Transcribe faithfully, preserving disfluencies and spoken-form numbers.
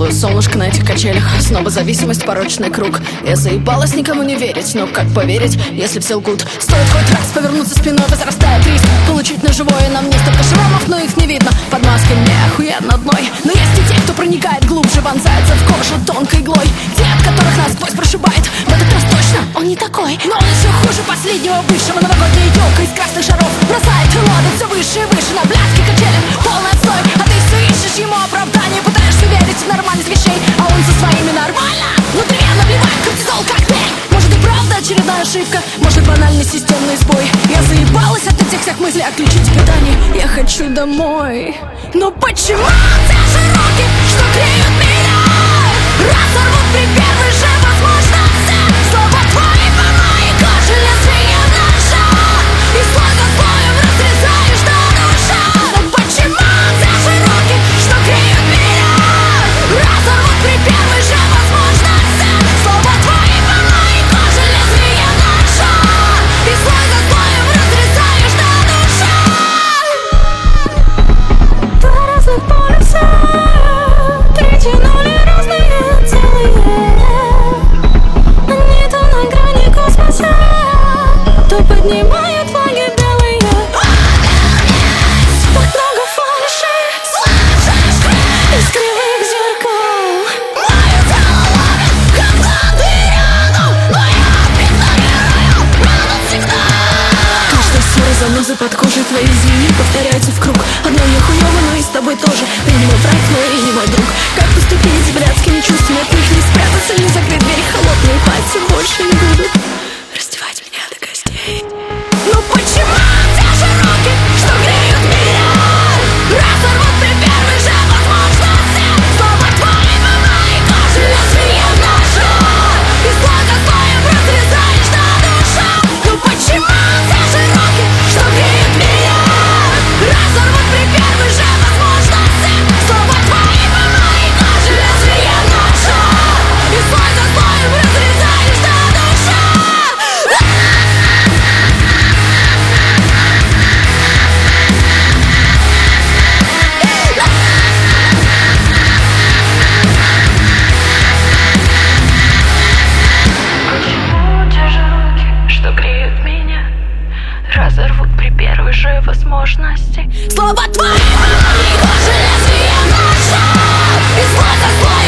Чувствую солнышко на этих качелях. Снова зависимость, порочный круг. Я заебалась никому не верить, но как поверить, если все лгут? Стоит хоть раз повернуться спиной, возрастает риск получить на живое. На мне столько шрамов, но их не видно. Под маской мне охуенно одной. Но есть и те, кто проникает глубже, вонзается в кожу тонкой иглой. Те, от которых насквозь прошибает. В этот раз точно он не такой, но он еще хуже последнего бывшего. Новогодняя елка из красных шаров бросает лодок все выше и выше. На блядских качелях полный отстой, а ты все ищешь ему оправдание. Пытаешься верить в нормальность вещей, а он со своими нормально. Внутри наблевает кортизол, коктейль. Может и правда очередная ошибка, может банальный системный сбой. Я заебалась от этих всех мыслей, отключить питание. Я хочу домой. Но почему те же руки, что греют меня, разорвут при первой же возможности? Слова твои по моей коже лезвие ножа, и слой за слоем разрезаешь до душа. Но почему те же руки, что греют меня, разорвут при первой же возможности? Слова твои по моей коже лезвие ножа, и слой за слоем разрезаешь до душа. Два разных полюса притянули разные целые. Они то на грани космоса, то поднимают флаги белые. Так много фальши из кривых зеркал. Мое тело ловит команды рядом, но я игнорирую этот сигнал. Каждая ссора, занозы под кожей твоей, извини, повторяются в круг. Одно я хуёво, но и с тобой тоже. Ты не мой враг, но и не мой друг. Как поступить с блядскими чувствами? От них не спрятаться, не закрыть дверь. Холодные пальцы больше не будут раздевать меня до костей. Но почему те же руки, что греют меня, разорвут при первой же возможности? Слова твои по моей коже лезвие ножа, и слой за слоем разрезаешь до душа. Но почему те же руки, что греют меня, разорвут при первой же возможности? Слова твои по моей коже лезвие ножа, и слой за слоем разрезаешь до душа. Почему те же руки, что греют меня, разорвут при первой же возможности? Слова твои по моей коже лезвие ножа, и слой за слоем